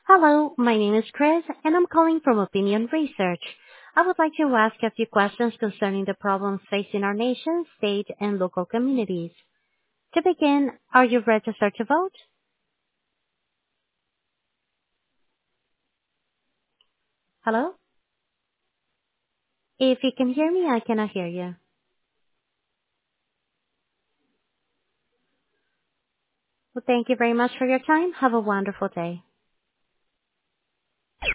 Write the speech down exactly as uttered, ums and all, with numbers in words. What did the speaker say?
Hello, my name is Chris, and I'm calling from Opinion Research. I would like to ask a few questions concerning the problems facing our nation, state, and local communities. To begin, are you registered to vote? Hello? If you can hear me, I cannot hear you. Well, thank you very much for your time. Have a wonderful day.